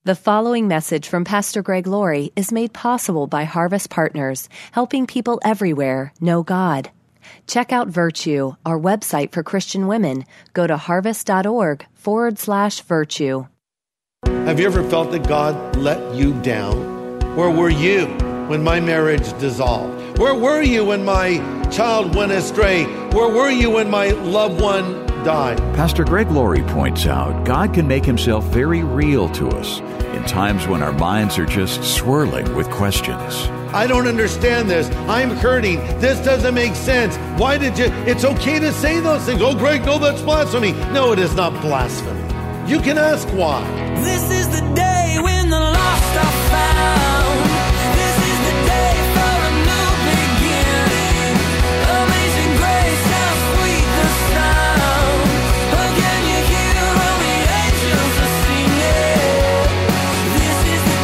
The following message from Pastor Greg Laurie is made possible by Harvest Partners, helping people everywhere know God. Check out Virtue, our website for Christian women. Go to harvest.org/virtue. Have you ever felt that God let you down? Where were you when my marriage dissolved? Where were you when my child went astray? Where were you when my loved one died? Pastor Greg Laurie points out God can make himself very real to us in times when our minds are just swirling with questions. I don't understand this. I'm hurting. This doesn't make sense. Why did you? It's okay to say those things. Oh, Greg, no, that's blasphemy. No, it is not blasphemy. You can ask why. This is the day when the lost are found. This is the day for a new beginning. Amazing grace, how sweet the sound. Oh, can you hear all the angels are singing? This is the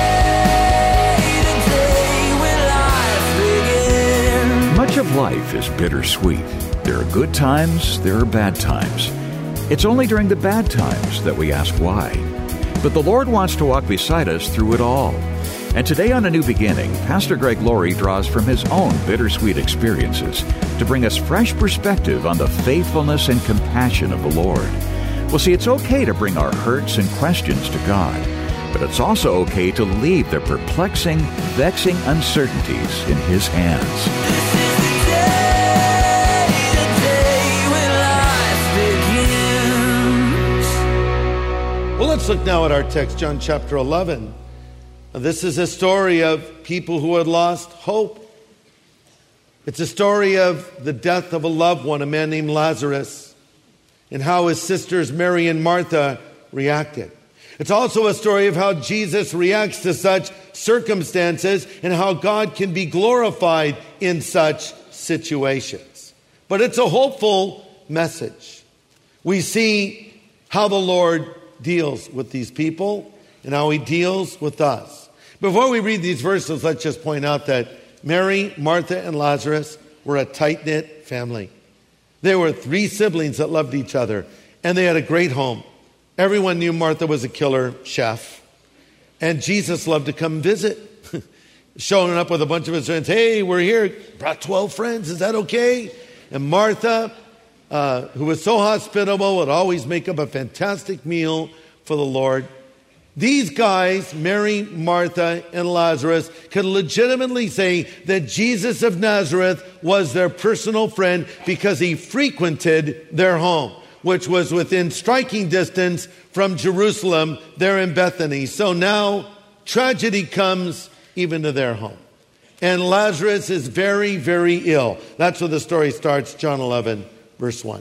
day when life begins. Much of life is bittersweet. There are good times, there are bad times. It's only during the bad times that we ask why. But the Lord wants to walk beside us through it all. And today on A New Beginning, Pastor Greg Laurie draws from his own bittersweet experiences to bring us fresh perspective on the faithfulness and compassion of the Lord. Well, see, it's okay to bring our hurts and questions to God, but it's also okay to leave the perplexing, vexing uncertainties in His hands. Well, let's look now at our text, John chapter 11. This is a story of people who had lost hope. It's a story of the death of a loved one, a man named Lazarus, and how his sisters Mary and Martha reacted. It's also a story of how Jesus reacts to such circumstances and how God can be glorified in such situations. But it's a hopeful message. We see how the Lord deals with these people and how He deals with us. Before we read these verses, let's just point out that Mary, Martha, and Lazarus were a tight-knit family. They were three siblings that loved each other, and they had a great home. Everyone knew Martha was a killer chef, and Jesus loved to come visit, showing up with a bunch of his friends. Hey, we're here. Brought 12 friends. Is that okay? And Martha, who was so hospitable, would always make up a fantastic meal for the Lord. These guys, Mary, Martha, and Lazarus, could legitimately say that Jesus of Nazareth was their personal friend because He frequented their home, which was within striking distance from Jerusalem, there in Bethany. So now tragedy comes even to their home. And Lazarus is very, very ill. That's where the story starts, John 11. Verse 1.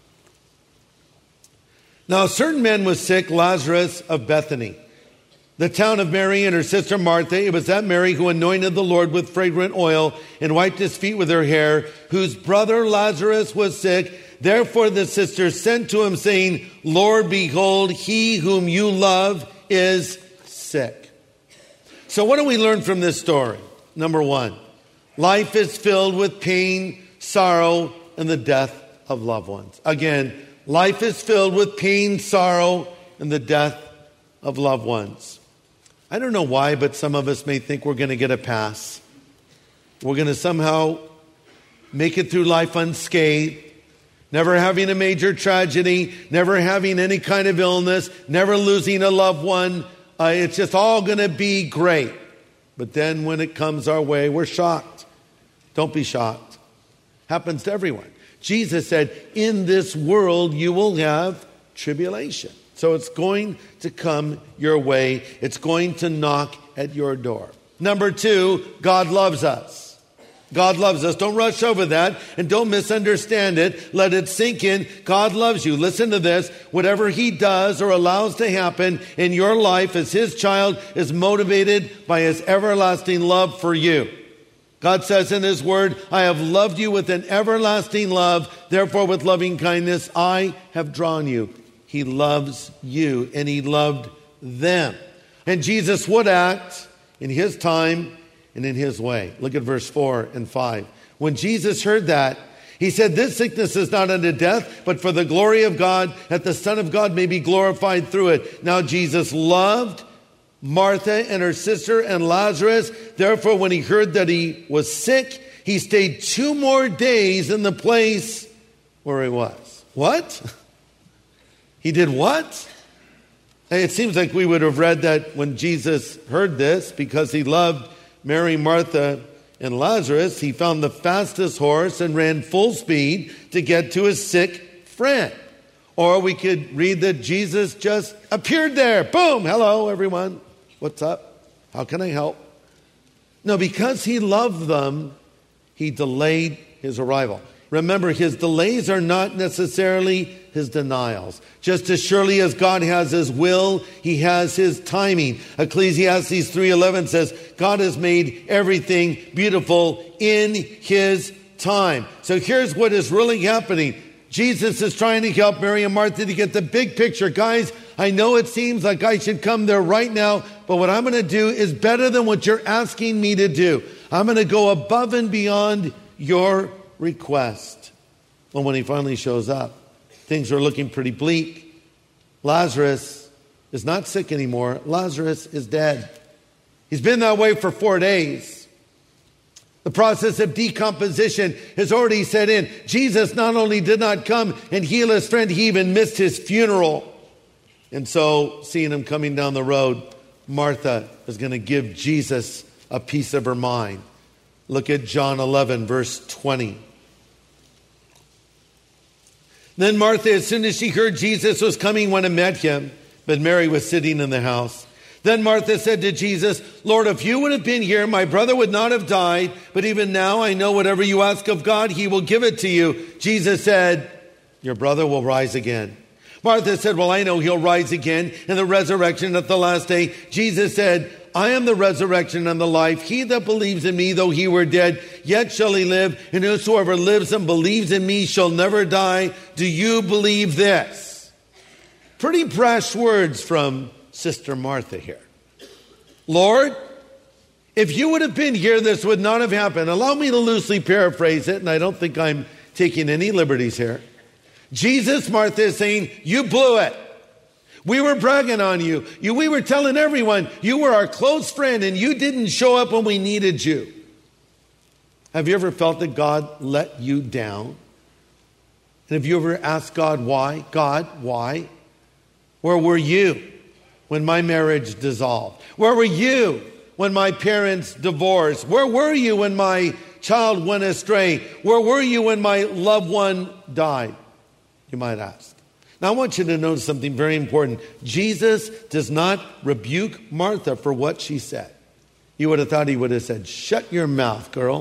Now a certain man was sick, Lazarus of Bethany, the town of Mary and her sister Martha. It was that Mary who anointed the Lord with fragrant oil and wiped His feet with her hair, whose brother Lazarus was sick. Therefore the sisters sent to Him, saying, Lord, behold, he whom you love is sick. So what do we learn from this story? Number one, life is filled with pain, sorrow, and the death of loved ones. Again, life is filled with pain, sorrow, and the death of loved ones. I don't know why, but some of us may think we're going to get a pass. We're going to somehow make it through life unscathed, never having a major tragedy, never having any kind of illness, never losing a loved one. It's just all going to be great. But then when it comes our way, we're shocked. Don't be shocked. Happens to everyone. Jesus said, in this world you will have tribulation. So it's going to come your way. It's going to knock at your door. Number two, God loves us. God loves us. Don't rush over that and don't misunderstand it. Let it sink in. God loves you. Listen to this. Whatever He does or allows to happen in your life as His child is motivated by His everlasting love for you. God says in His word, I have loved you with an everlasting love. Therefore, with loving kindness, I have drawn you. He loves you, and He loved them. And Jesus would act in His time and in His way. Look at verse 4 and 5. When Jesus heard that, He said, this sickness is not unto death, but for the glory of God, that the Son of God may be glorified through it. Now Jesus loved Martha and her sister and Lazarus. Therefore, when he heard that he was sick, he stayed 2 more days in the place where he was. What? He did what? It seems like we would have read that when Jesus heard this, because he loved Mary, Martha, and Lazarus, he found the fastest horse and ran full speed to get to his sick friend. Or we could read that Jesus just appeared there. Boom! Hello, everyone. What's up? How can I help? No, because he loved them, he delayed his arrival. Remember, his delays are not necessarily his denials. Just as surely as God has his will, he has his timing. Ecclesiastes 3:11 says, God has made everything beautiful in his time. So here's what is really happening. Jesus is trying to help Mary and Martha to get the big picture. Guys, I know it seems like I should come there right now, but what I'm going to do is better than what you're asking me to do. I'm going to go above and beyond your request. Well, when he finally shows up, things are looking pretty bleak. Lazarus is not sick anymore. Lazarus is dead. He's been that way for 4 days. The process of decomposition has already set in. Jesus not only did not come and heal his friend, he even missed his funeral. And so, seeing him coming down the road, Martha is going to give Jesus a piece of her mind. Look at John 11, verse 20. Then Martha, as soon as she heard Jesus was coming, went and met him, but Mary was sitting in the house. Then Martha said to Jesus, Lord, if you would have been here, my brother would not have died. But even now I know whatever you ask of God, he will give it to you. Jesus said, your brother will rise again. Martha said, well, I know he'll rise again in the resurrection at the last day. Jesus said, I am the resurrection and the life. He that believes in me, though he were dead, yet shall he live. And whosoever lives and believes in me shall never die. Do you believe this? Pretty brash words from Sister Martha here. Lord, if you would have been here, this would not have happened. Allow me to loosely paraphrase it, and I don't think I'm taking any liberties here. Jesus, Martha is saying, you blew it. We were bragging on you. We were telling everyone you were our close friend and you didn't show up when we needed you. Have you ever felt that God let you down? And have you ever asked God why? God, why? Where were you when my marriage dissolved? Where were you when my parents divorced? Where were you when my child went astray? Where were you when my loved one died? You might ask. Now I want you to notice something very important. Jesus does not rebuke Martha for what she said. You would have thought he would have said, shut your mouth, girl.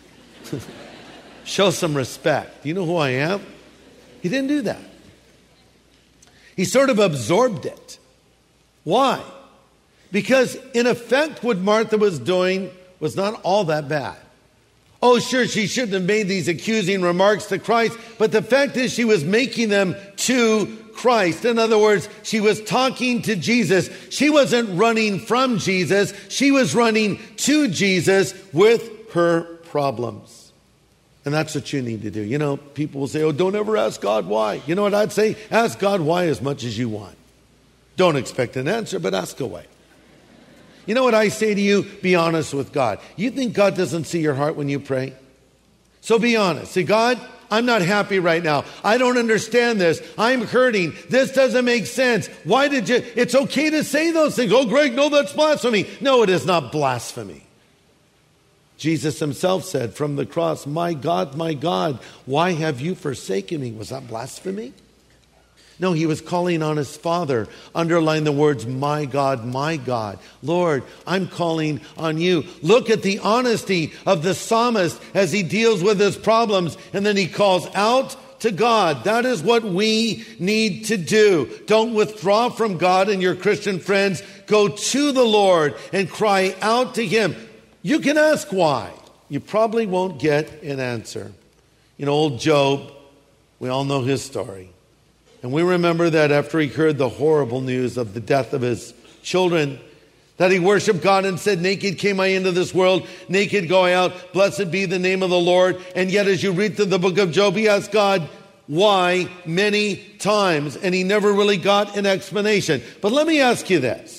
Show some respect. Do you know who I am? He didn't do that. He sort of absorbed it. Why? Because in effect what Martha was doing was not all that bad. Oh, sure, she shouldn't have made these accusing remarks to Christ, but the fact is she was making them to Christ. In other words, she was talking to Jesus. She wasn't running from Jesus. She was running to Jesus with her problems. And that's what you need to do. You know, people will say, oh, don't ever ask God why. You know what I'd say? Ask God why as much as you want. Don't expect an answer, but ask away. You know what I say to you? Be honest with God. You think God doesn't see your heart when you pray? So be honest. Say, God, I'm not happy right now. I don't understand this. I'm hurting. This doesn't make sense. Why did you? It's okay to say those things. Oh, Greg, no, that's blasphemy. No, it is not blasphemy. Jesus himself said from the cross, my God, why have you forsaken me? Was that blasphemy? No, he was calling on his Father. Underline the words, my God, Lord, I'm calling on you. Look at the honesty of the psalmist as he deals with his problems, and then he calls out to God. That is what we need to do. Don't withdraw from God and your Christian friends. Go to the Lord and cry out to him. You can ask why. You probably won't get an answer. You know, old Job, we all know his story. And we remember that after he heard the horrible news of the death of his children, that he worshiped God and said, naked came I into this world, naked go I out, blessed be the name of the Lord. And yet as you read through the book of Job, he asked God why many times, and he never really got an explanation. But let me ask you this,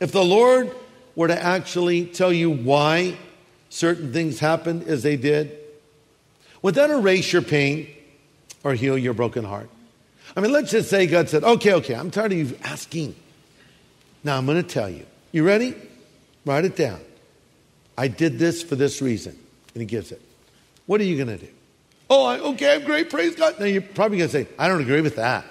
If the Lord were to actually tell you why certain things happened as they did, would that erase your pain or heal your broken heart? I mean, let's just say God said, okay, I'm tired of you asking. Now I'm going to tell you. You ready? Write it down. I did this for this reason. And he gives it. What are you going to do? Okay, I'm great, praise God. Now you're probably going to say, I don't agree with that.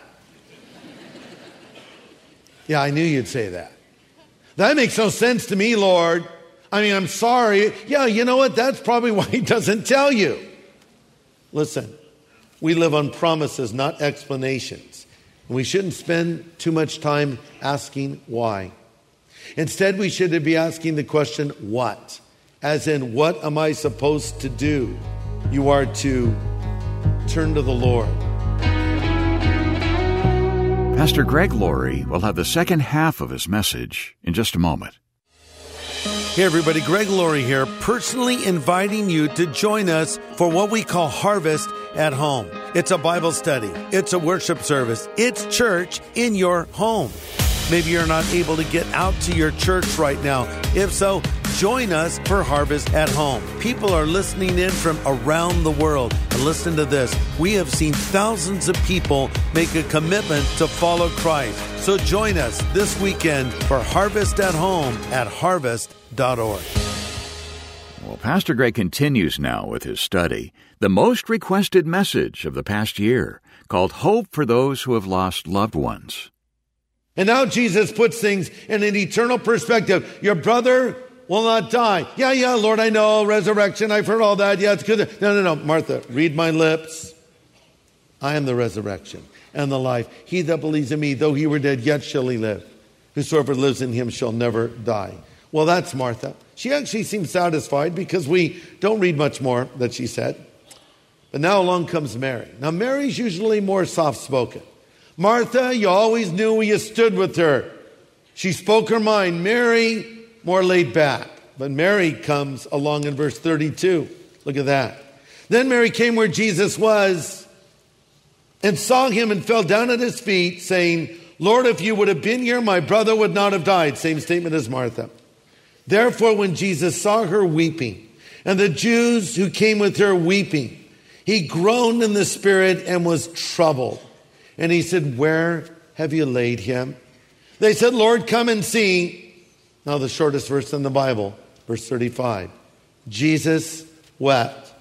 Yeah, I knew you'd say that. That makes no sense to me, Lord. I mean, I'm sorry. Yeah, you know what? That's probably why he doesn't tell you. Listen, we live on promises, not explanations. And we shouldn't spend too much time asking why. Instead, we should be asking the question, what? As in, what am I supposed to do? You are to turn to the Lord. Pastor Greg Laurie will have the second half of his message in just a moment. Hey everybody, Greg Laurie here, personally inviting you to join us for what we call Harvest at Home. It's a Bible study. It's a worship service. It's church in your home. Maybe you're not able to get out to your church right now. If so, join us for Harvest at Home. People are listening in from around the world. And listen to this. We have seen thousands of people make a commitment to follow Christ. So join us this weekend for Harvest at Home at harvest.org. Well, Pastor Greg continues now with his study, the most requested message of the past year, called Hope for Those Who Have Lost Loved Ones. And now Jesus puts things in an eternal perspective. Your brother will not die. Yeah, Lord, I know, resurrection, I've heard all that. Yeah, it's good. No, Martha, read my lips. I am the resurrection and the life. He that believes in me, though he were dead, yet shall he live. Whosoever lives in him shall never die. Well, that's Martha. She actually seems satisfied because we don't read much more that she said. But now along comes Mary. Now, Mary's usually more soft-spoken. Martha, you always knew where you stood with her. She spoke her mind. Mary, more laid back. But Mary comes along in verse 32. Look at that. Then Mary came where Jesus was and saw him and fell down at his feet, saying, Lord, if you would have been here, my brother would not have died. Same statement as Martha. Therefore, when Jesus saw her weeping, and the Jews who came with her weeping, he groaned in the spirit and was troubled. And he said, where have you laid him? They said, Lord, come and see. Now the shortest verse in the Bible, verse 35. Jesus wept.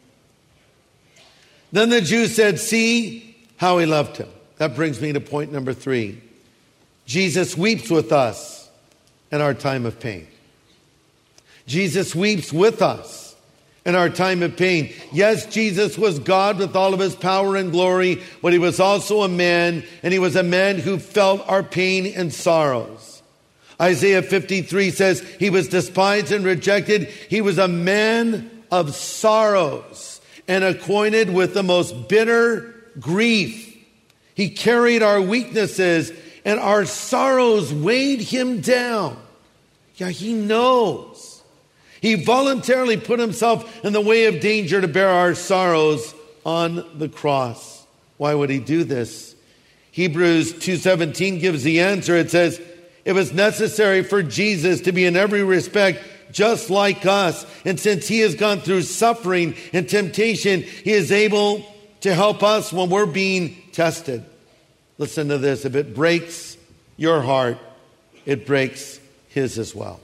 Then the Jews said, see how he loved him. That brings me to point number 3. Jesus weeps with us in our time of pain. Jesus weeps with us in our time of pain. Yes, Jesus was God with all of his power and glory, but he was also a man, and he was a man who felt our pain and sorrows. Isaiah 53 says he was despised and rejected. He was a man of sorrows and acquainted with the most bitter grief. He carried our weaknesses, and our sorrows weighed him down. Yeah, he knows. He voluntarily put himself in the way of danger to bear our sorrows on the cross. Why would he do this? Hebrews 2:17 gives the answer. It says, it was necessary for Jesus to be in every respect just like us. And since he has gone through suffering and temptation, he is able to help us when we're being tested. Listen to this. If it breaks your heart, it breaks his as well.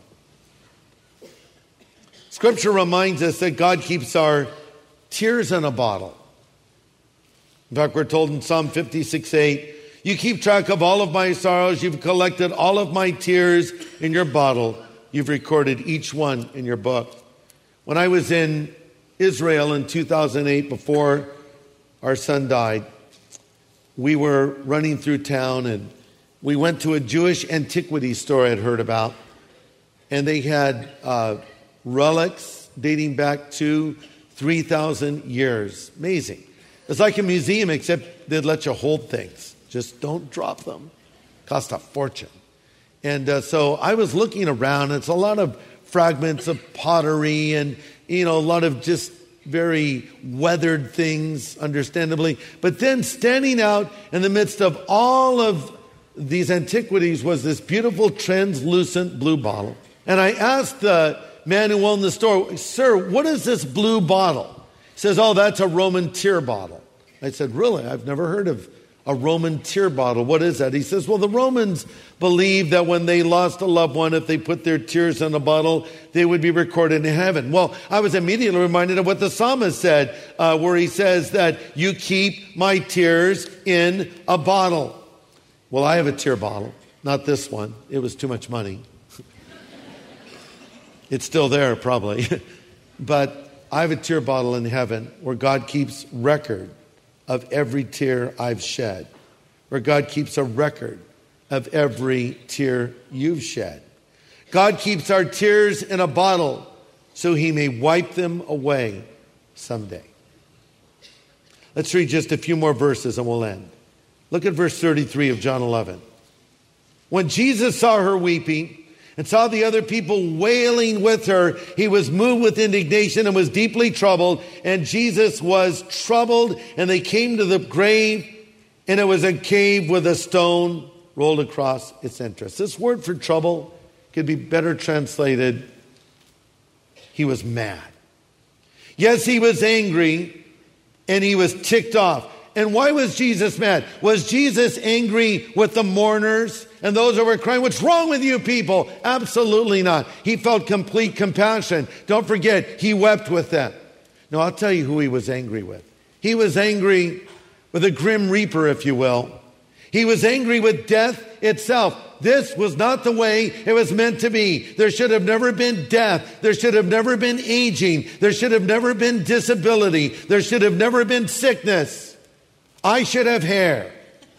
Scripture reminds us that God keeps our tears in a bottle. In fact, we're told in Psalm 56:8, you keep track of all of my sorrows. You've collected all of my tears in your bottle. You've recorded each one in your book. When I was in Israel in 2008, before our son died, we were running through town and we went to a Jewish antiquity store I'd heard about. And they had relics dating back to 3,000 years. Amazing. It's like a museum, except they'd let you hold things. Just don't drop them. Cost a fortune. And so I was looking around. It's a lot of fragments of pottery and, a lot of just very weathered things, understandably. But then standing out in the midst of all of these antiquities was this beautiful translucent blue bottle. And I asked the man who owned the store, "Sir, what is this blue bottle?" He says, "Oh, that's a Roman tear bottle." I said, "Really? I've never heard of a Roman tear bottle. What is that?" He says, "Well, the Romans believed that when they lost a loved one, if they put their tears in a bottle, they would be recorded in heaven." Well, I was immediately reminded of what the psalmist said, where he says that you keep my tears in a bottle. Well, I have a tear bottle, not this one. It was too much money. It's still there, probably. But I have a tear bottle in heaven where God keeps record of every tear I've shed, where God keeps a record of every tear you've shed. God keeps our tears in a bottle so he may wipe them away someday. Let's read just a few more verses and we'll end. Look at verse 33 of John 11. When Jesus saw her weeping and saw the other people wailing with her, he was moved with indignation and was deeply troubled. And Jesus was troubled, and they came to the grave, and it was a cave with a stone rolled across its entrance. This word for trouble could be better translated, he was mad. Yes, he was angry, and he was ticked off. And why was Jesus mad? Was Jesus angry with the mourners and those who were crying, "What's wrong with you people?" Absolutely not. He felt complete compassion. Don't forget, he wept with them. No, I'll tell you who he was angry with. He was angry with a grim reaper, if you will. He was angry with death itself. This was not the way it was meant to be. There should have never been death. There should have never been aging. There should have never been disability. There should have never been sickness. I should have hair.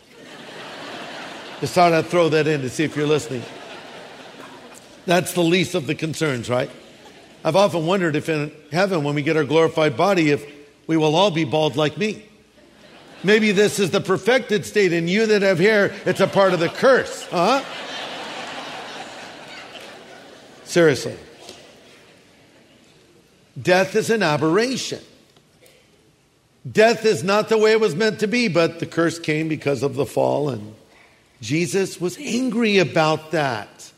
Just thought I'd throw that in to see if you're listening. That's the least of the concerns, right? I've often wondered if in heaven, when we get our glorified body, if we will all be bald like me. Maybe this is the perfected state, and you that have hair, it's a part of the curse. Huh? Seriously. Death is an aberration. Death is not the way it was meant to be, but the curse came because of the fall, and Jesus was angry about that.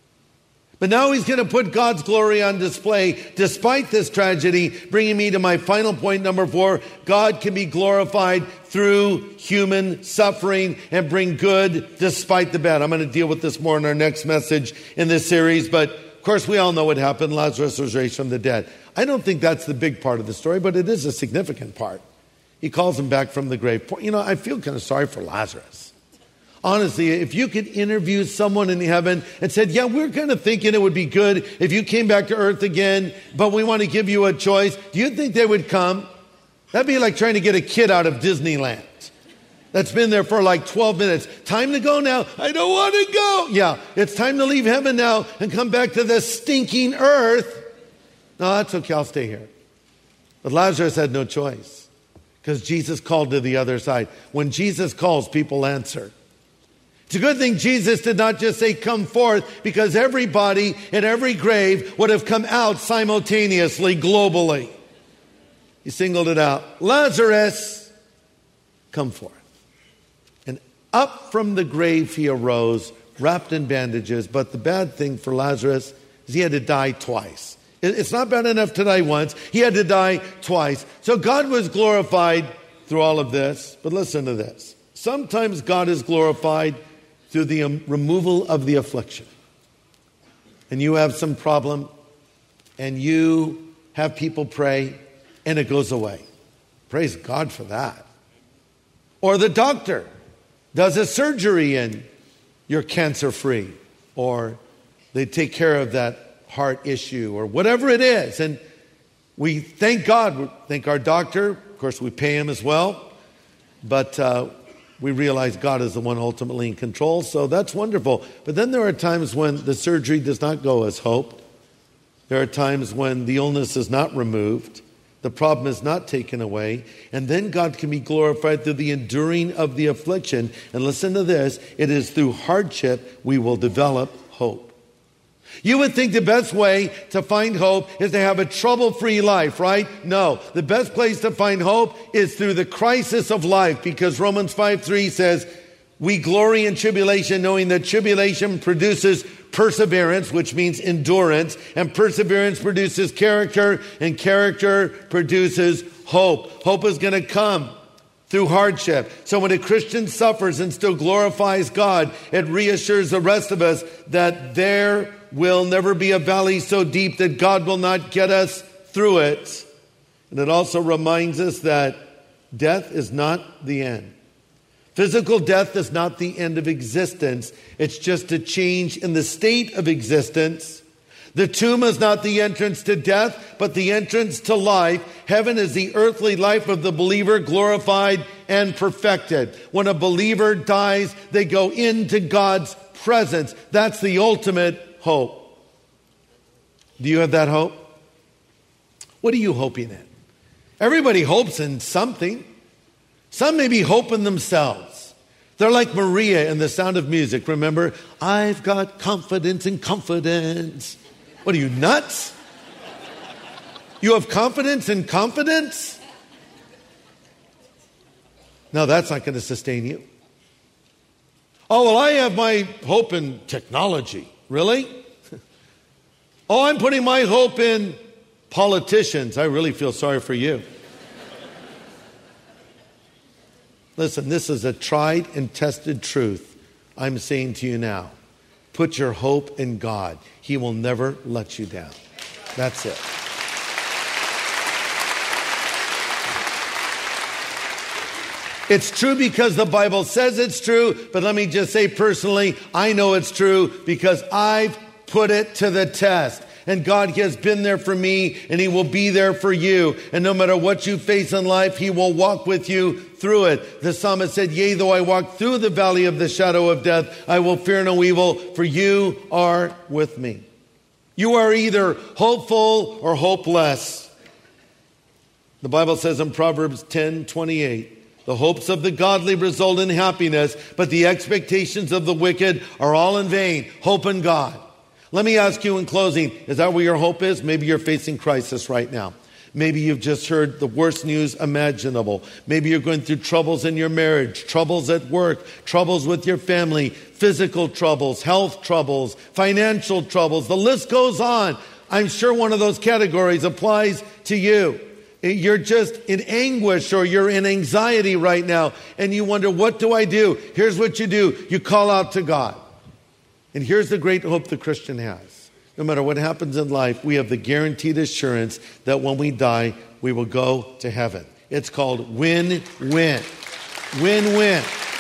But now he's going to put God's glory on display despite this tragedy, bringing me to my final point, number 4. God can be glorified through human suffering and bring good despite the bad. I'm going to deal with this more in our next message in this series, but of course we all know what happened. Lazarus was raised from the dead. I don't think that's the big part of the story, but it is a significant part. He calls him back from the grave. You know, I feel kind of sorry for Lazarus. Honestly, if you could interview someone in heaven and said, "Yeah, we're kind of thinking it would be good if you came back to earth again, but we want to give you a choice," do you think they would come? That'd be like trying to get a kid out of Disneyland that's been there for like 12 minutes. "Time to go now." "I don't want to go." "Yeah, it's time to leave heaven now and come back to the stinking earth." "No, that's okay, I'll stay here." But Lazarus had no choice because Jesus called to the other side. When Jesus calls, people answer. It's a good thing Jesus did not just say, "Come forth," because everybody in every grave would have come out simultaneously, globally. He singled it out. "Lazarus, come forth." And up from the grave he arose, wrapped in bandages. But the bad thing for Lazarus is he had to die twice. It's not bad enough to die once. He had to die twice. So God was glorified through all of this. But listen to this. Sometimes God is glorified through the removal of the affliction. And you have some problem, and you have people pray, and it goes away. Praise God for that. Or the doctor does a surgery, and you're cancer-free. Or they take care of that heart issue, or whatever it is. And we thank God. We thank our doctor. Of course, we pay him as well. But we realize God is the one ultimately in control, so that's wonderful. But then there are times when the surgery does not go as hoped. There are times when the illness is not removed, the problem is not taken away, and then God can be glorified through the enduring of the affliction. And listen to this, it is through hardship we will develop hope. You would think the best way to find hope is to have a trouble-free life, right? No. The best place to find hope is through the crisis of life, because Romans 5:3 says, We glory in tribulation, knowing that tribulation produces perseverance, which means endurance, and perseverance produces character, and character produces hope. Hope is going to come through hardship. So when a Christian suffers and still glorifies God, it reassures the rest of us that there will never be a valley so deep that God will not get us through it. And it also reminds us that death is not the end. Physical death is not the end of existence. It's just a change in the state of existence. The tomb is not the entrance to death, but the entrance to life. Heaven is the earthly life of the believer, glorified and perfected. When a believer dies, they go into God's presence. That's the ultimate hope. Do you have that hope? What are you hoping in? Everybody hopes in something. Some maybe hope in themselves. They're like Maria in The Sound of Music. Remember, I've got confidence in confidence. What are you, nuts? You have confidence in confidence? No, that's not going to sustain you. Oh, well, I have my hope in technology. Really? Oh, I'm putting my hope in politicians. I really feel sorry for you. Listen, this is a tried and tested truth I'm saying to you now. Put your hope in God. He will never let you down. That's it. It's true because the Bible says it's true, but let me just say personally, I know it's true because I've put it to the test. And God has been there for me, and He will be there for you. And no matter what you face in life, He will walk with you through it. The psalmist said, yea, though I walk through the valley of the shadow of death, I will fear no evil, for you are with me. You are either hopeful or hopeless. The Bible says in Proverbs 10:28, the hopes of the godly result in happiness, but the expectations of the wicked are all in vain. Hope in God. Let me ask you in closing, is that where your hope is? Maybe you're facing crisis right now. Maybe you've just heard the worst news imaginable. Maybe you're going through troubles in your marriage, troubles at work, troubles with your family, physical troubles, health troubles, financial troubles. The list goes on. I'm sure one of those categories applies to you. You're just in anguish or you're in anxiety right now and you wonder, what do I do? Here's what you do. You call out to God. And here's the great hope the Christian has. No matter what happens in life, we have the guaranteed assurance that when we die, we will go to heaven. It's called win-win. Win-win.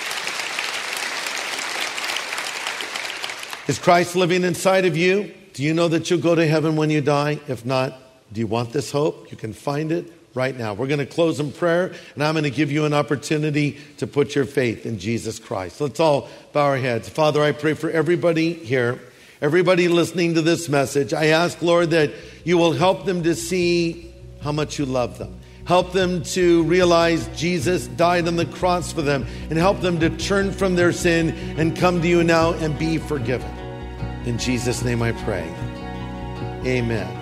Is Christ living inside of you? Do you know that you'll go to heaven when you die? If not, do you want this hope? You can find it right now. We're going to close in prayer, and I'm going to give you an opportunity to put your faith in Jesus Christ. Let's all bow our heads. Father, I pray for everybody here, everybody listening to this message. I ask, Lord, that you will help them to see how much you love them. Help them to realize Jesus died on the cross for them, and help them to turn from their sin and come to you now and be forgiven. In Jesus' name I pray. Amen.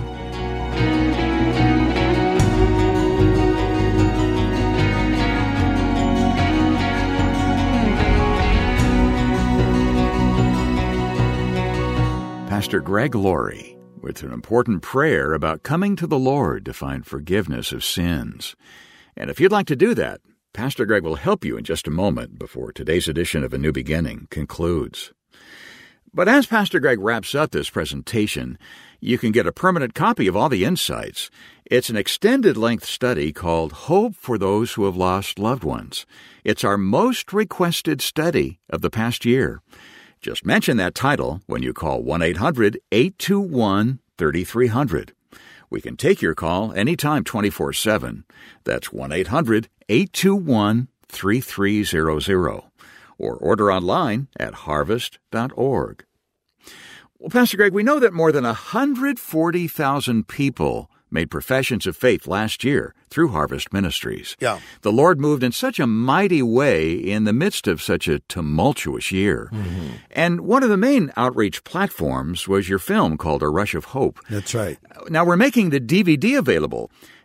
Pastor Greg Laurie with an important prayer about coming to the Lord to find forgiveness of sins. And if you'd like to do that, Pastor Greg will help you in just a moment before today's edition of A New Beginning concludes. But as Pastor Greg wraps up this presentation, you can get a permanent copy of all the insights. It's an extended-length study called Hope for Those Who Have Lost Loved Ones. It's our most requested study of the past year. Just mention that title when you call 1-800-821-3300. We can take your call anytime 24/7. That's 1-800-821-3300. Or order online at harvest.org. Well, Pastor Greg, we know that more than 140,000 people made professions of faith last year through Harvest Ministries. Yeah. The Lord moved in such a mighty way in the midst of such a tumultuous year. Mm-hmm. And one of the main outreach platforms was your film called A Rush of Hope. That's right. Now, we're making the DVD available.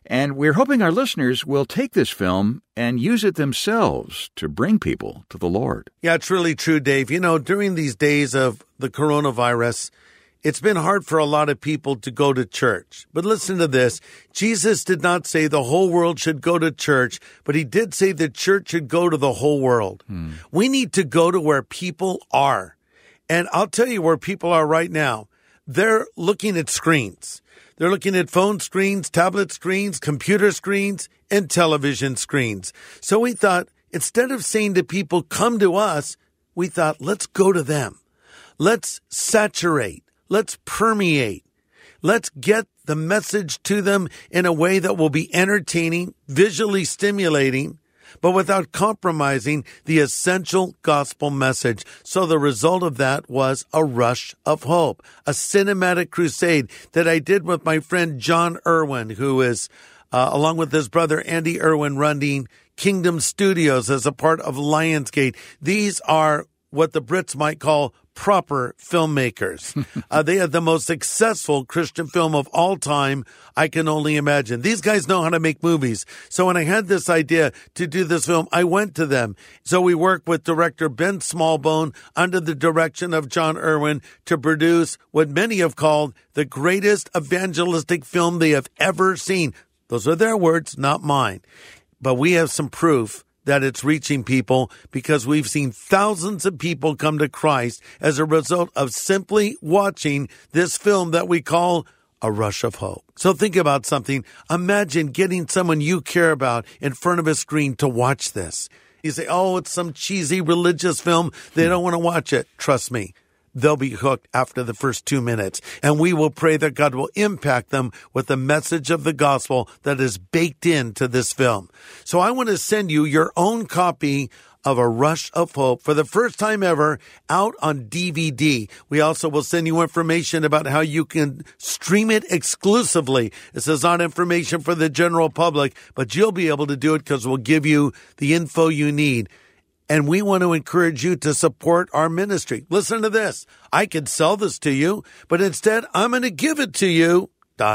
And we're hoping our listeners will take this film and use it themselves to bring people to the Lord. Yeah, it's really true, Dave. You know, during these days of the coronavirus, it's been hard for a lot of people to go to church. But listen to this. Jesus did not say the whole world should go to church, but he did say the church should go to the whole world. We need to go to where people are. And I'll tell you where people are right now. They're looking at screens. They're looking at phone screens, tablet screens, computer screens, and television screens. So we thought, instead of saying to people, come to us, we thought, let's go to them. Let's saturate. Let's permeate. Let's get the message to them in a way that will be entertaining, visually stimulating, but without compromising the essential gospel message. So the result of that was A Rush of Hope, a cinematic crusade that I did with my friend John Irwin, who is, along with his brother Andy Irwin, running Kingdom Studios as a part of Lionsgate. These are what the Brits might call proper filmmakers. They have the most successful Christian film of all time, I can only imagine. These guys know how to make movies. So when I had this idea to do this film, I went to them. So we worked with director Ben Smallbone under the direction of John Irwin to produce what many have called the greatest evangelistic film they have ever seen. Those are their words, not mine. But we have some proof that it's reaching people because we've seen thousands of people come to Christ as a result of simply watching this film that we call A Rush of Hope. So think about something. Imagine getting someone you care about in front of a screen to watch this. You say, oh, it's some cheesy religious film. They don't want to watch it. Trust me. They'll be hooked after the first 2 minutes. And we will pray that God will impact them with the message of the gospel that is baked into this film. So I want to send you your own copy of A Rush of Hope for the first time ever out on DVD. We also will send you information about how you can stream it exclusively. This is not information for the general public, but you'll be able to do it because we'll give you the info you need. And we want to encourage you to support our ministry. Listen to this. I could sell this to you, but instead I'm going to give it to you, ...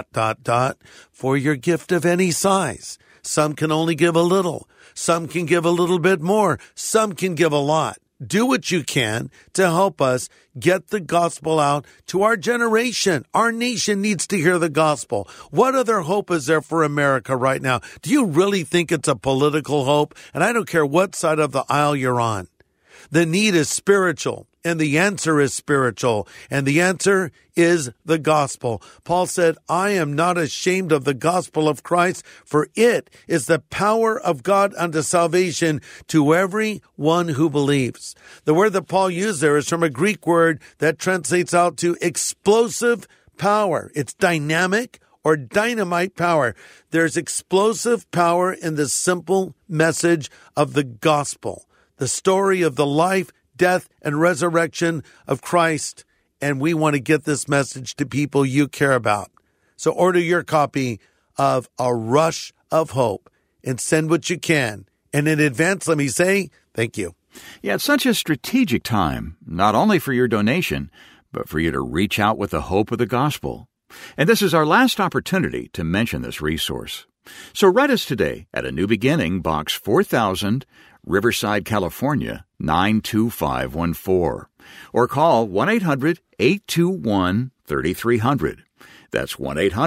for your gift of any size. Some can only give a little. Some can give a little bit more. Some can give a lot. Do what you can to help us get the gospel out to our generation. Our nation needs to hear the gospel. What other hope is there for America right now? Do you really think it's a political hope? And I don't care what side of the aisle you're on. The need is spiritual, and the answer is spiritual, and the answer is the gospel. Paul said, I am not ashamed of the gospel of Christ, for it is the power of God unto salvation to every one who believes. The word that Paul used there is from a Greek word that translates out to explosive power. It's dynamic or dynamite power. There's explosive power in the simple message of the gospel. The story of the life, death, and resurrection of Christ. And we want to get this message to people you care about. So order your copy of A Rush of Hope and send what you can. And in advance, let me say thank you. Yeah, it's such a strategic time, not only for your donation, but for you to reach out with the hope of the gospel. And this is our last opportunity to mention this resource. So write us today at A New Beginning, Box 4000, Riverside, California, 92514. Or call 1-800-821-3300. That's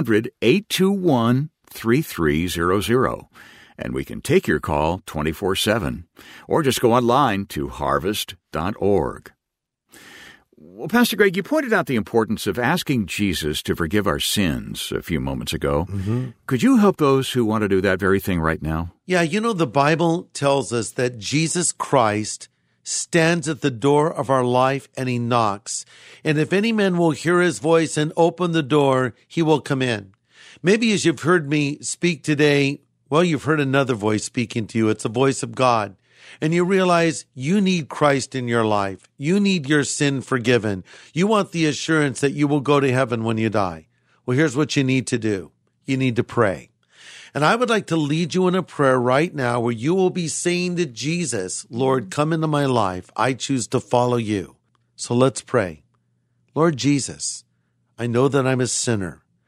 1-800-821-3300. And we can take your call 24/7. Or just go online to harvest.org. Well, Pastor Greg, you pointed out the importance of asking Jesus to forgive our sins a few moments ago. Mm-hmm. Could you help those who want to do that very thing right now? Yeah, you know, the Bible tells us that Jesus Christ stands at the door of our life and he knocks. And if any man will hear his voice and open the door, he will come in. Maybe as you've heard me speak today, well, you've heard another voice speaking to you. It's the voice of God. And you realize you need Christ in your life. You need your sin forgiven. You want the assurance that you will go to heaven when you die. Well, here's what you need to do. You need to pray. And I would like to lead you in a prayer right now where you will be saying to Jesus, Lord, come into my life. I choose to follow you. So let's pray. Lord Jesus, I know that I'm a sinner,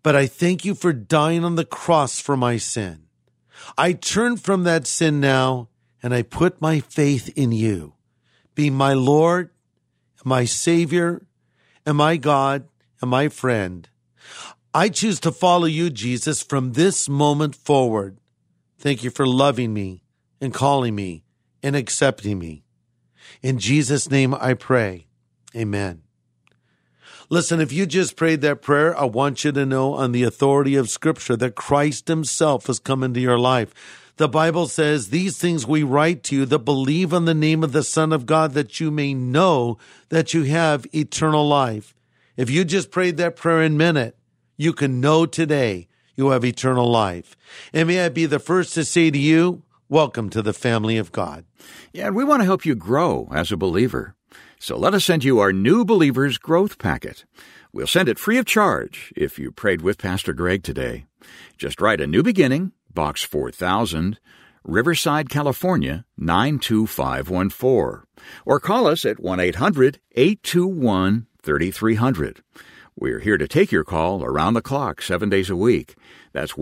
but I thank you for dying on the cross for my sin. I turn from that sin now, and I put my faith in you. Be my Lord, my Savior, and my God, and my friend. I choose to follow you, Jesus, from this moment forward. Thank you for loving me and calling me and accepting me. In Jesus' name I pray. Amen. Listen, if you just prayed that prayer, I want you to know on the authority of Scripture that Christ himself has come into your life. The Bible says, these things we write to you that believe on the name of the Son of God, that you may know that you have eternal life. If you just prayed that prayer in a minute, you can know today you have eternal life. And may I be the first to say to you, welcome to the family of God. Yeah, and we want to help you grow as a believer. So let us send you our New Believers Growth Packet. We'll send it free of charge if you prayed with Pastor Greg today. Just write A New Beginning, Box 4000, Riverside, California, 92514. Or call us at 1-800-821-3300. We're here to take your call around the clock 7 days a week. That's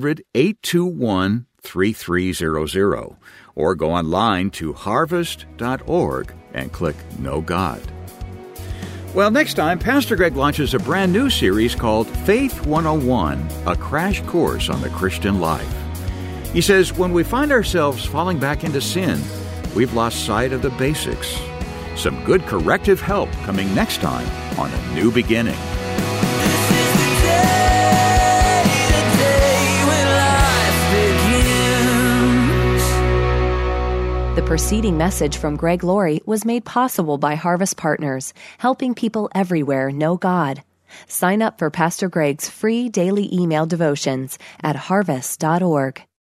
1-800-821-3300. Or go online to harvest.org and click Know God. Well, next time, Pastor Greg launches a brand new series called Faith 101, a crash course on the Christian life. He says, when we find ourselves falling back into sin, we've lost sight of the basics. Some good corrective help coming next time on A New Beginning. The preceding message from Greg Laurie was made possible by Harvest Partners, helping people everywhere know God. Sign up for Pastor Greg's free daily email devotions at harvest.org.